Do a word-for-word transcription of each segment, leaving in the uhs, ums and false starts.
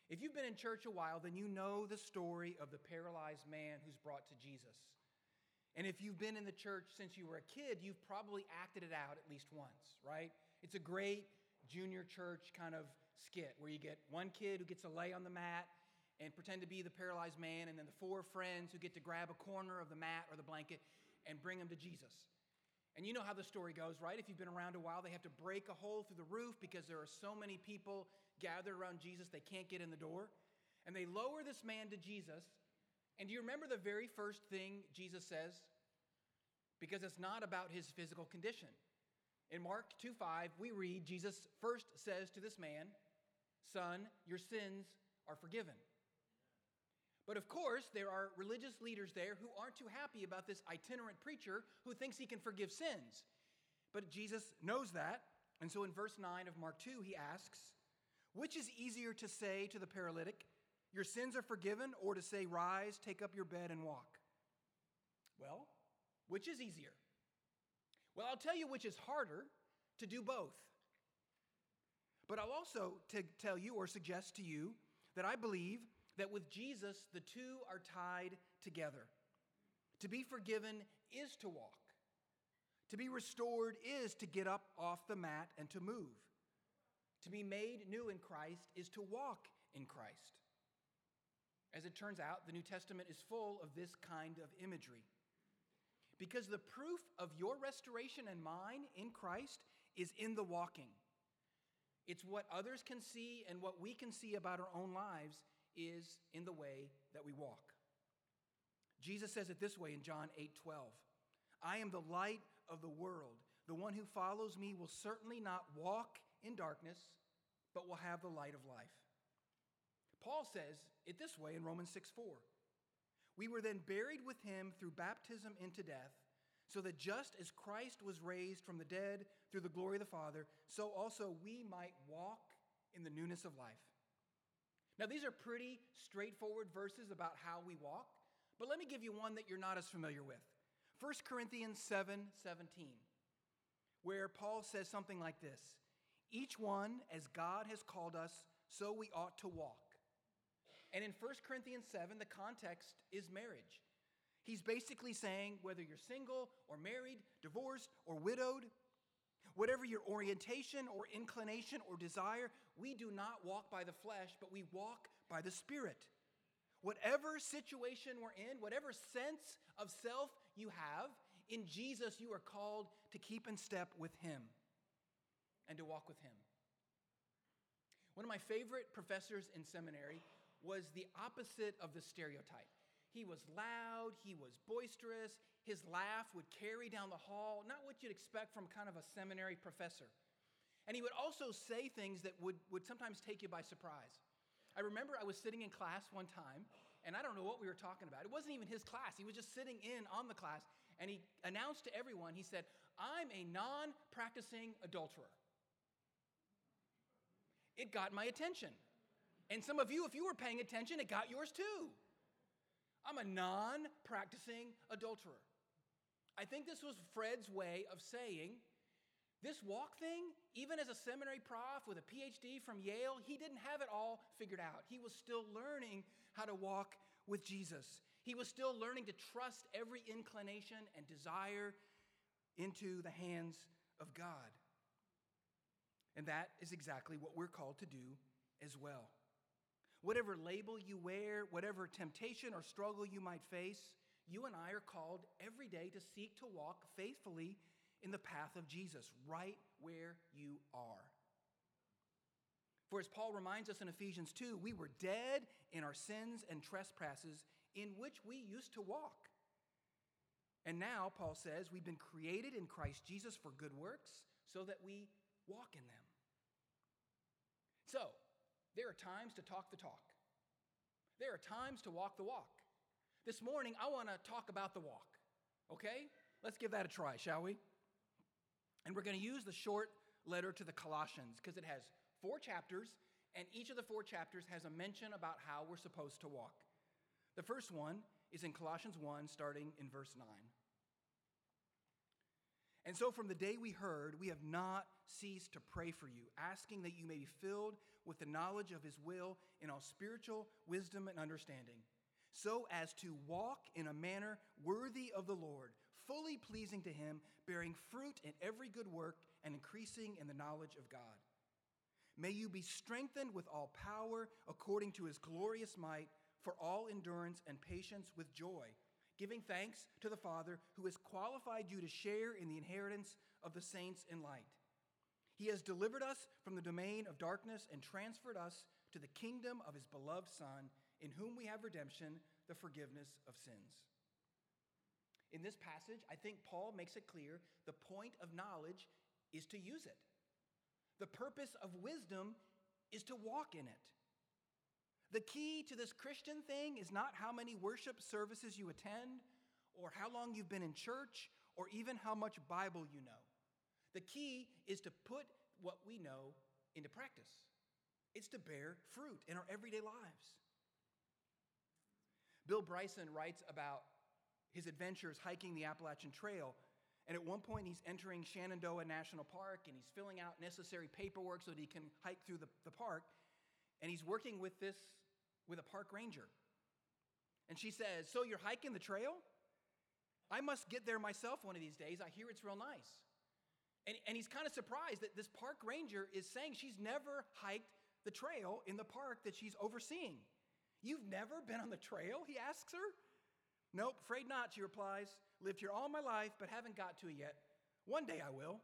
If you've been in church a while, then you know the story of the paralyzed man who's brought to Jesus. And if you've been in the church since you were a kid, you've probably acted it out at least once, right? It's a great junior church kind of skit where you get one kid who gets to lay on the mat and pretend to be the paralyzed man, and then the four friends who get to grab a corner of the mat or the blanket and bring him to Jesus. And you know how the story goes, right? If you've been around a while, they have to break a hole through the roof because there are so many people gathered around Jesus, they can't get in the door. And they lower this man to Jesus. And do you remember the very first thing Jesus says? Because it's not about his physical condition. In Mark two five, we read, Jesus first says to this man, "Son, your sins are forgiven." But of course, there are religious leaders there who aren't too happy about this itinerant preacher who thinks he can forgive sins. But Jesus knows that. And so in verse nine of Mark two, he asks, which is easier to say to the paralytic, "Your sins are forgiven," or to say, "Rise, take up your bed and walk"? Well, which is easier? Well, I'll tell you which is harder: to do both. But I'll also t- tell you or suggest to you that I believe that with Jesus, the two are tied together. To be forgiven is to walk. To be restored is to get up off the mat and to move. To be made new in Christ is to walk in Christ. As it turns out, the New Testament is full of this kind of imagery. Because the proof of your restoration and mine in Christ is in the walking. It's what others can see and what we can see about our own lives is in the way that we walk. Jesus says it this way in John eight twelve. "I am the light of the world. The one who follows me will certainly not walk in darkness, but will have the light of life." Paul says it this way in Romans six four. "We were then buried with him through baptism into death, so that just as Christ was raised from the dead through the glory of the Father, so also we might walk in the newness of life." Now, these are pretty straightforward verses about how we walk, but let me give you one that you're not as familiar with. First Corinthians seven seventeen, where Paul says something like this: "Each one as God has called us, so we ought to walk." And in First Corinthians seven, the context is marriage. He's basically saying whether you're single or married, divorced or widowed, whatever your orientation or inclination or desire, we do not walk by the flesh, but we walk by the Spirit. Whatever situation we're in, whatever sense of self you have, in Jesus you are called to keep in step with him and to walk with him. One of my favorite professors in seminary was the opposite of the stereotype. He was loud, he was boisterous, his laugh would carry down the hall, not what you'd expect from kind of a seminary professor. And he would also say things that would, would sometimes take you by surprise. I remember I was sitting in class one time, and I don't know what we were talking about. It wasn't even his class. He was just sitting in on the class, and he announced to everyone, he said, "I'm a non-practicing adulterer." It got my attention. And some of you, if you were paying attention, it got yours too. I'm a non-practicing adulterer. I think this was Fred's way of saying, this walk thing, even as a seminary prof with a P H D from Yale, he didn't have it all figured out. He was still learning how to walk with Jesus. He was still learning to trust every inclination and desire into the hands of God. And that is exactly what we're called to do as well. Whatever label you wear, whatever temptation or struggle you might face, you and I are called every day to seek to walk faithfully in the path of Jesus, right where you are. For as Paul reminds us in Ephesians two, we were dead in our sins and trespasses in which we used to walk. And now, Paul says, we've been created in Christ Jesus for good works so that we walk in them. So, there are times to talk the talk. There are times to walk the walk. This morning, I want to talk about the walk, okay? Let's give that a try, shall we? And we're going to use the short letter to the Colossians because it has four chapters, and each of the four chapters has a mention about how we're supposed to walk. The first one is in Colossians one, starting in verse nine. And so from the day we heard, we have not ceased to pray for you, asking that you may be filled with the knowledge of his will in all spiritual wisdom and understanding, so as to walk in a manner worthy of the Lord, fully pleasing to him, bearing fruit in every good work and increasing in the knowledge of God. May you be strengthened with all power according to his glorious might, for all endurance and patience with joy, giving thanks to the Father who has qualified you to share in the inheritance of the saints in light. He has delivered us from the domain of darkness and transferred us to the kingdom of his beloved Son, in whom we have redemption, the forgiveness of sins. In this passage, I think Paul makes it clear the point of knowledge is to use it. The purpose of wisdom is to walk in it. The key to this Christian thing is not how many worship services you attend, or how long you've been in church, or even how much Bible you know. The key is to put what we know into practice. It's to bear fruit in our everyday lives. Bill Bryson writes about his adventures hiking the Appalachian Trail. And at one point, he's entering Shenandoah National Park, and he's filling out necessary paperwork so that he can hike through the, the park. And he's working with this, with a park ranger. And she says, "So you're hiking the trail? I must get there myself one of these days. I hear it's real nice." And, and he's kind of surprised that this park ranger is saying she's never hiked the trail in the park that she's overseeing. "You've never been on the trail?" he asks her. "Nope, afraid not," she replies. "Lived here all my life, but haven't got to it yet. One day I will."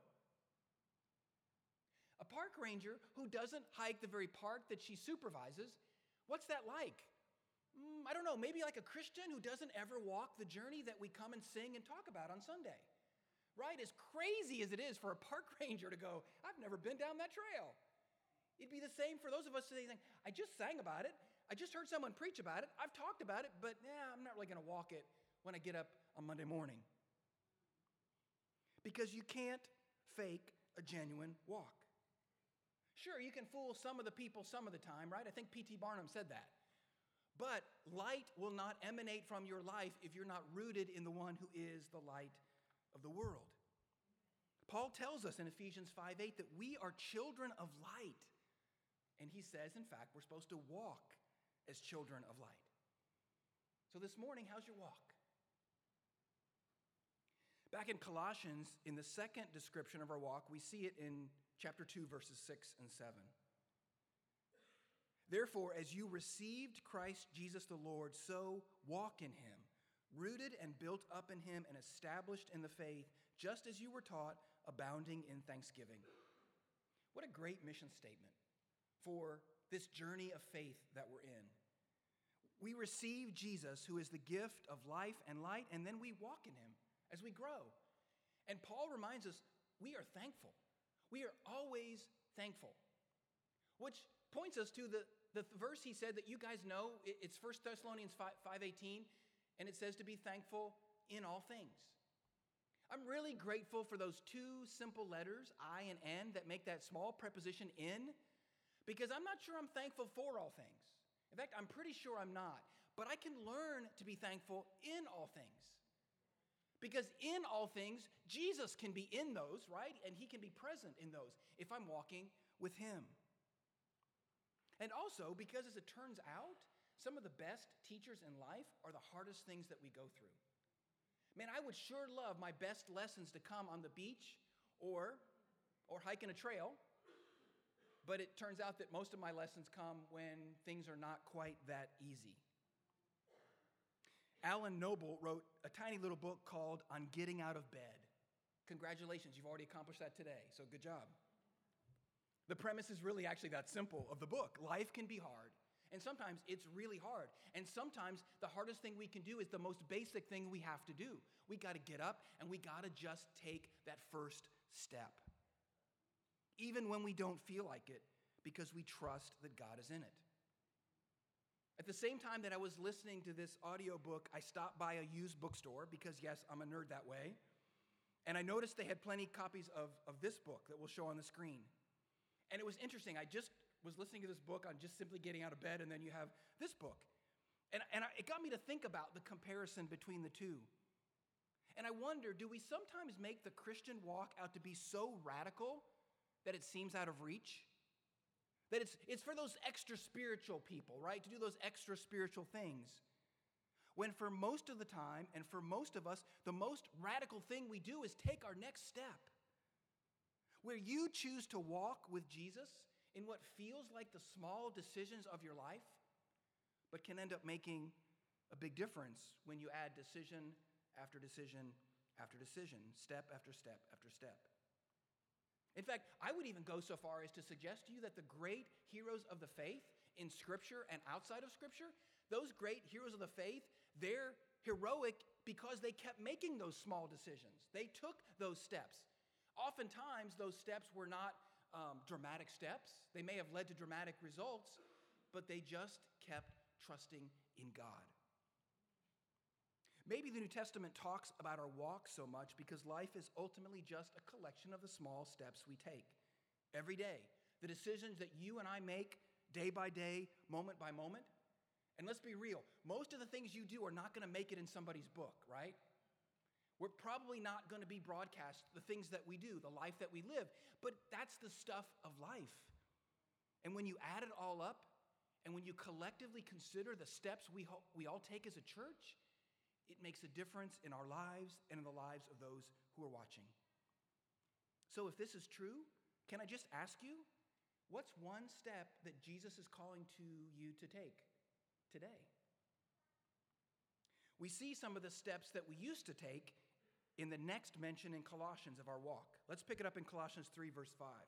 A park ranger who doesn't hike the very park that she supervises, what's that like? Mm, I don't know, maybe like a Christian who doesn't ever walk the journey that we come and sing and talk about on Sunday. Right? As crazy as it is for a park ranger to go, "I've never been down that trail." It'd be the same for those of us today saying, "I just sang about it. I just heard someone preach about it. I've talked about it, but yeah, I'm not really going to walk it when I get up on Monday morning." Because you can't fake a genuine walk. Sure, you can fool some of the people some of the time, right? I think P T Barnum said that. But light will not emanate from your life if you're not rooted in the one who is the light of the world. Paul tells us in Ephesians five eight that we are children of light. And he says, in fact, we're supposed to walk as children of light. So this morning, how's your walk? Back in Colossians, in the second description of our walk, we see it in chapter two, verses six and seven. "Therefore, as you received Christ Jesus the Lord, so walk in him, rooted and built up in him and established in the faith, just as you were taught, abounding in thanksgiving." What a great mission statement for this journey of faith that we're in. We receive Jesus, who is the gift of life and light, and then we walk in him as we grow. And Paul reminds us we are thankful. We are always thankful. Which points us to the, the verse he said that you guys know. It's First Thessalonians five eighteen, and it says to be thankful in all things. I'm really grateful for those two simple letters, I and N, that make that small preposition in, because I'm not sure I'm thankful for all things. In fact, I'm pretty sure I'm not. But I can learn to be thankful in all things. Because in all things, Jesus can be in those, right? And he can be present in those if I'm walking with him. And also, because as it turns out, some of the best teachers in life are the hardest things that we go through. Man, I would sure love my best lessons to come on the beach or, or hiking a trail. But it turns out that most of my lessons come when things are not quite that easy. Alan Noble wrote a tiny little book called On Getting Out of Bed. Congratulations, you've already accomplished that today, so good job. The premise is really actually that simple of the book. Life can be hard, and sometimes it's really hard. And sometimes the hardest thing we can do is the most basic thing we have to do. We got to get up, and we got to just take that first step. Even when we don't feel like it, because we trust that God is in it. At the same time that I was listening to this audiobook, I stopped by a used bookstore because, yes, I'm a nerd that way. And I noticed they had plenty of copies of, of this book that we'll show on the screen. And it was interesting. I just was listening to this book on just simply getting out of bed, and then you have this book. And, and I, it got me to think about the comparison between the two. And I wonder, do we sometimes make the Christian walk out to be so radical that it seems out of reach? That it's, it's for those extra spiritual people, right? To do those extra spiritual things. When for most of the time, and for most of us, the most radical thing we do is take our next step. Where you choose to walk with Jesus in what feels like the small decisions of your life, but can end up making a big difference when you add decision after decision after decision, step after step after step. In fact, I would even go so far as to suggest to you that the great heroes of the faith in Scripture and outside of Scripture, those great heroes of the faith, they're heroic because they kept making those small decisions. They took those steps. Oftentimes, those steps were not um, dramatic steps. They may have led to dramatic results, but they just kept trusting in God. Maybe the New Testament talks about our walk so much because life is ultimately just a collection of the small steps we take every day, the decisions that you and I make day by day, moment by moment. And let's be real, most of the things you do are not going to make it in somebody's book, right? We're probably not going to be broadcast, the things that we do, the life that we live, but that's the stuff of life. And when you add it all up, and when you collectively consider the steps we, ho- we all take as a church, it makes a difference in our lives and in the lives of those who are watching. So if this is true, can I just ask you, what's one step that Jesus is calling to you to take today? We see some of the steps that we used to take in the next mention in Colossians of our walk. Let's pick it up in Colossians three, verse five.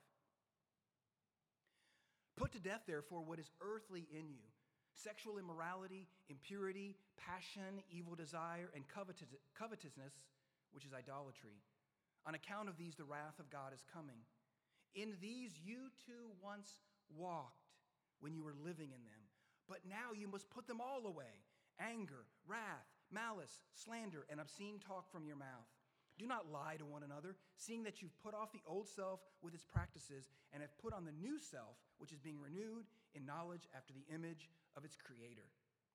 Put to death, therefore, what is earthly in you: sexual immorality, impurity, passion, evil desire, and covetous- covetousness, which is idolatry. On account of these, the wrath of God is coming. In these you too once walked when you were living in them, but now you must put them all away: anger, wrath, malice, slander, and obscene talk from your mouth. Do not lie to one another, seeing that you've put off the old self with its practices and have put on the new self, which is being renewed in knowledge after the image of its creator.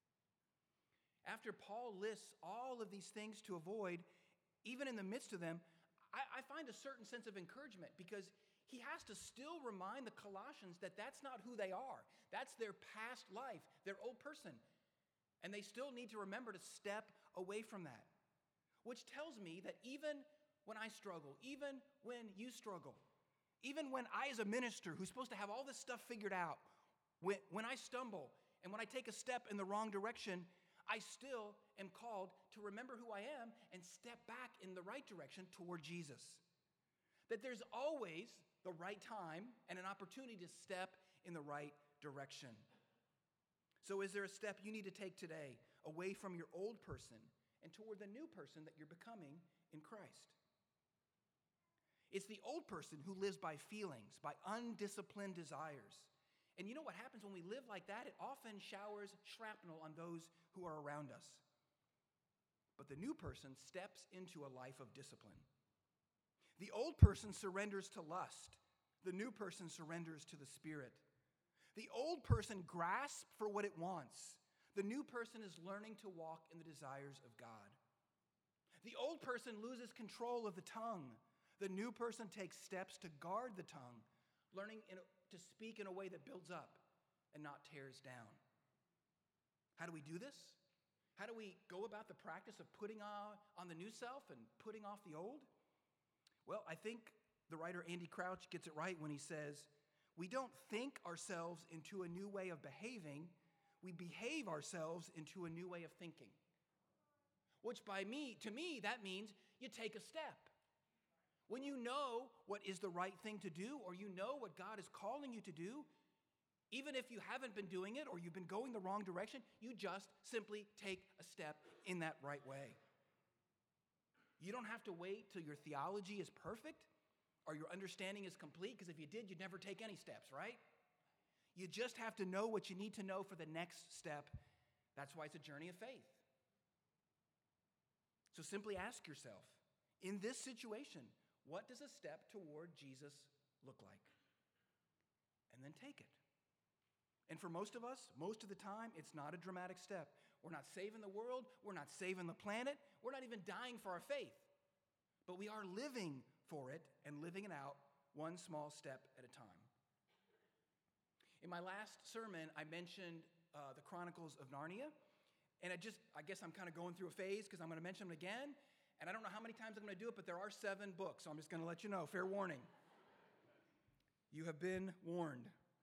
After Paul lists all of these things to avoid, even in the midst of them, I, I find a certain sense of encouragement because he has to still remind the Colossians that that's not who they are. That's their past life, their old person. And they still need to remember to step away from that. Which tells me that even when I struggle, even when you struggle, even when I as a minister who's supposed to have all this stuff figured out, when, when I stumble and when I take a step in the wrong direction, I still am called to remember who I am and step back in the right direction toward Jesus. That there's always the right time and an opportunity to step in the right direction. So is there a step you need to take today away from your old person and toward the new person that you're becoming in Christ? It's the old person who lives by feelings, by undisciplined desires. And you know what happens when we live like that? It often showers shrapnel on those who are around us. But the new person steps into a life of discipline. The old person surrenders to lust. The new person surrenders to the Spirit. The old person grasps for what it wants. The new person is learning to walk in the desires of God. The old person loses control of the tongue. The new person takes steps to guard the tongue, learning in, to speak in a way that builds up and not tears down. How do we do this? How do we go about the practice of putting on, on the new self and putting off the old? Well, I think the writer Andy Crouch gets it right when he says, we don't think ourselves into a new way of behaving, we behave ourselves into a new way of thinking. Which by me, to me, that means you take a step. When you know what is the right thing to do, or you know what God is calling you to do, even if you haven't been doing it or you've been going the wrong direction, you just simply take a step in that right way. You don't have to wait till your theology is perfect or your understanding is complete, because if you did, you'd never take any steps, right? You just have to know what you need to know for the next step. That's why it's a journey of faith. So simply ask yourself, in this situation, what does a step toward Jesus look like? And then take it. And for most of us, most of the time, it's not a dramatic step. We're not saving the world. We're not saving the planet. We're not even dying for our faith. But we are living for it and living it out one small step at a time. In my last sermon, I mentioned uh, the Chronicles of Narnia. And I just, I guess I'm kind of going through a phase because I'm going to mention them again. And I don't know how many times I'm going to do it, but there are seven books. So I'm just going to let you know, fair warning. You have been warned.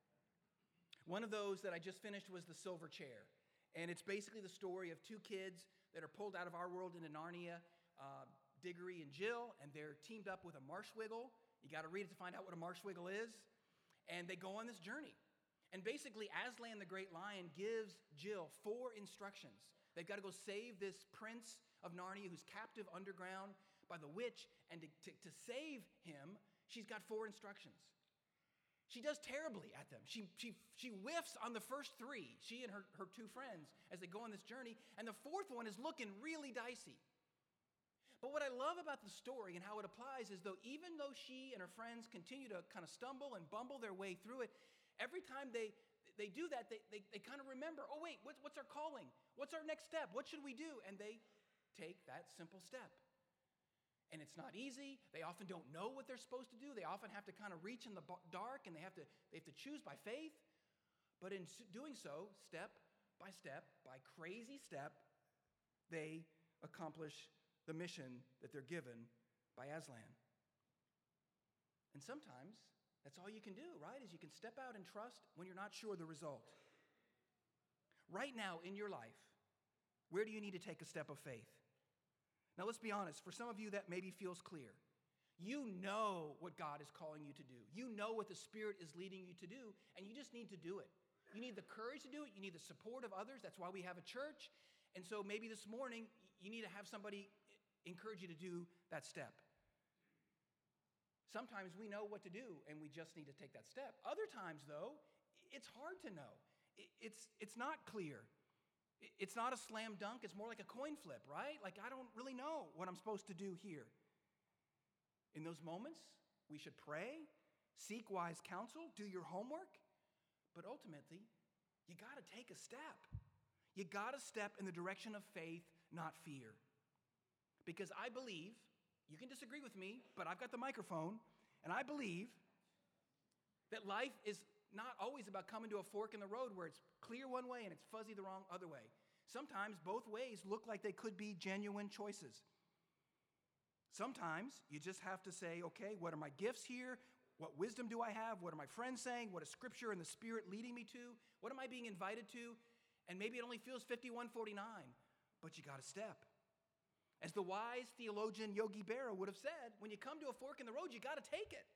One of those that I just finished was The Silver Chair. And it's basically the story of two kids that are pulled out of our world into Narnia, uh, Diggory and Jill, and they're teamed up with a marshwiggle. You got to read it to find out what a marshwiggle is. And they go on this journey. And basically, Aslan the Great Lion gives Jill four instructions. They've got to go save this prince of Narnia who's captive underground by the witch. And to, to, to save him, she's got four instructions. She does terribly at them. She, she, she whiffs on the first three, she and her, her two friends, as they go on this journey. And the fourth one is looking really dicey. But what I love about the story and how it applies is though even though she and her friends continue to kind of stumble and bumble their way through it, every time they, they do that, they, they, they kind of remember, oh, wait, what's, what's our calling? What's our next step? What should we do? And they take that simple step. And it's not easy. They often don't know what they're supposed to do. They often have to kind of reach in the dark, and they have to, they have to choose by faith. But in doing so, step by step, by crazy step, they accomplish the mission that they're given by Aslan. And sometimes that's all you can do, right? Is you can step out and trust when you're not sure the result. Right now in your life, where do you need to take a step of faith? Now let's be honest, for some of you that maybe feels clear. You know what God is calling you to do. You know what the Spirit is leading you to do, and you just need to do it. You need the courage to do it. You need the support of others. That's why we have a church. And so maybe this morning, you need to have somebody encourage you to do that step. Sometimes we know what to do, and we just need to take that step. Other times, though, it's hard to know. It's, it's not clear. It's not a slam dunk. It's more like a coin flip, right? Like, I don't really know what I'm supposed to do here. In those moments, we should pray, seek wise counsel, do your homework. But ultimately, you got to take a step. You got to step in the direction of faith, not fear. Because I believe, you can disagree with me, but I've got the microphone, and I believe that life is not always about coming to a fork in the road where it's clear one way and it's fuzzy the wrong other way. Sometimes both ways look like they could be genuine choices. Sometimes you just have to say, okay, what are my gifts here? What wisdom do I have? What are my friends saying? What is Scripture and the Spirit leading me to? What am I being invited to? And maybe it only feels fifty-one forty-nine, but you got to step. As the wise theologian Yogi Berra would have said, when you come to a fork in the road, you got to take it.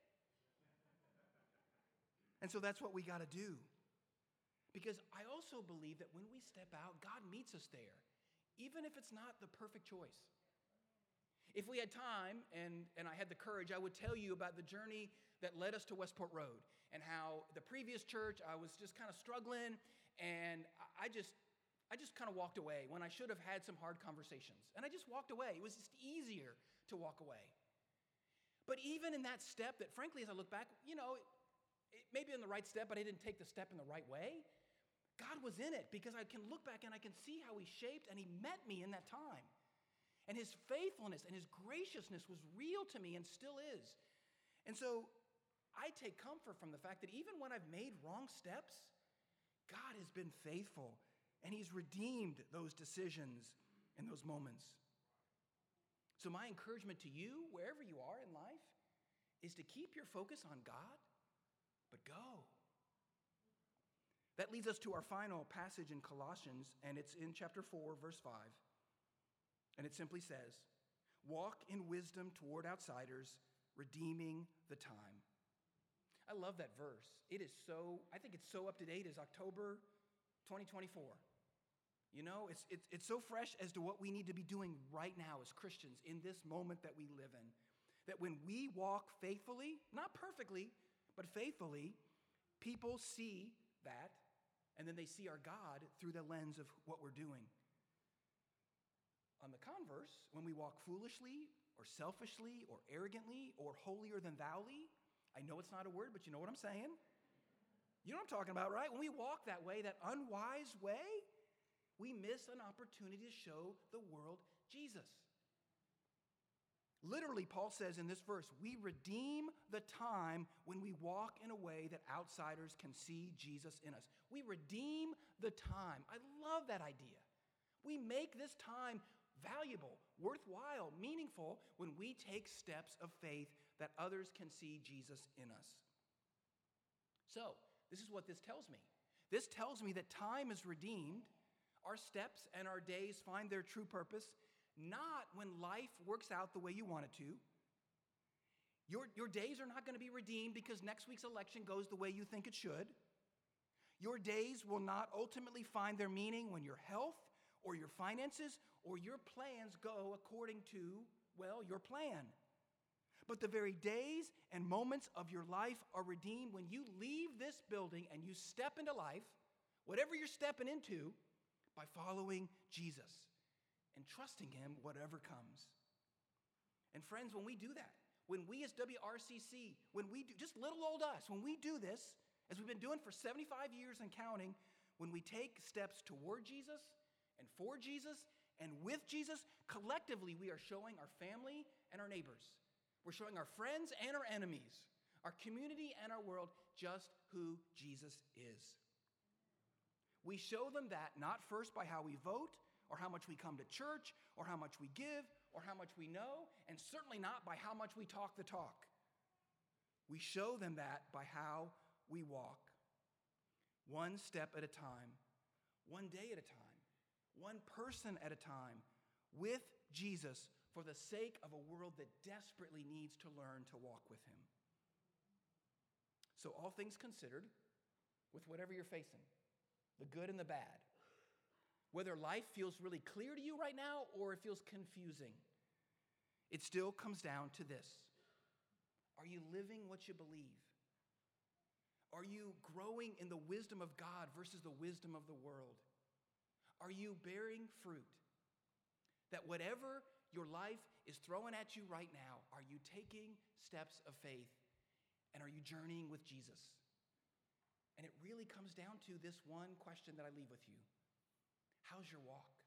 And so that's what we got to do. Because I also believe that when we step out, God meets us there, even if it's not the perfect choice. If we had time and, and I had the courage, I would tell you about the journey that led us to Westport Road and how the previous church, I was just kind of struggling, and I just, I just kind of walked away when I should have had some hard conversations. And I just walked away. It was just easier to walk away. But even in that step that, frankly, as I look back, you know, it may be in the right step, but I didn't take the step in the right way. God was in it because I can look back and I can see how he shaped and he met me in that time. And his faithfulness and his graciousness was real to me and still is. And so I take comfort from the fact that even when I've made wrong steps, God has been faithful and he's redeemed those decisions and those moments. So my encouragement to you, wherever you are in life, is to keep your focus on God, but go. That leads us to our final passage in Colossians, and it's in chapter four, verse five. And it simply says, walk in wisdom toward outsiders, redeeming the time. I love that verse. It is so, I think it's so up to date as October twenty twenty-four. You know, it's, it's, it's so fresh as to what we need to be doing right now as Christians in this moment that we live in. That when we walk faithfully, not perfectly, but faithfully, people see that, and then they see our God through the lens of what we're doing. On the converse, when we walk foolishly or selfishly or arrogantly or holier than thouly, I know it's not a word, but you know what I'm saying? You know what I'm talking about, right? When we walk that way, that unwise way, we miss an opportunity to show the world Jesus. Literally, Paul says in this verse, we redeem the time when we walk in a way that outsiders can see Jesus in us. We redeem the time. I love that idea. We make this time valuable, worthwhile, meaningful when we take steps of faith that others can see Jesus in us. So, this is what this tells me. This tells me that time is redeemed, our steps and our days find their true purpose, not when life works out the way you want it to. Your, your days are not going to be redeemed because next week's election goes the way you think it should. Your days will not ultimately find their meaning when your health or your finances or your plans go according to, well, your plan. But the very days and moments of your life are redeemed when you leave this building and you step into life, whatever you're stepping into, by following Jesus and trusting him whatever comes. And friends, when we do that, when we as W R C C, when we do, just little old us, when we do this, as we've been doing for seventy-five years and counting, when we take steps toward Jesus and for Jesus and with Jesus, collectively we are showing our family and our neighbors. We're showing our friends and our enemies, our community and our world, just who Jesus is. We show them that not first by how we vote, or how much we come to church, or how much we give, or how much we know, and certainly not by how much we talk the talk. We show them that by how we walk, one step at a time, one day at a time, one person at a time, with Jesus for the sake of a world that desperately needs to learn to walk with him. So all things considered, with whatever you're facing, the good and the bad, whether life feels really clear to you right now or it feels confusing, it still comes down to this. Are you living what you believe? Are you growing in the wisdom of God versus the wisdom of the world? Are you bearing fruit? That whatever your life is throwing at you right now, are you taking steps of faith? And are you journeying with Jesus? And it really comes down to this one question that I leave with you. How's your walk?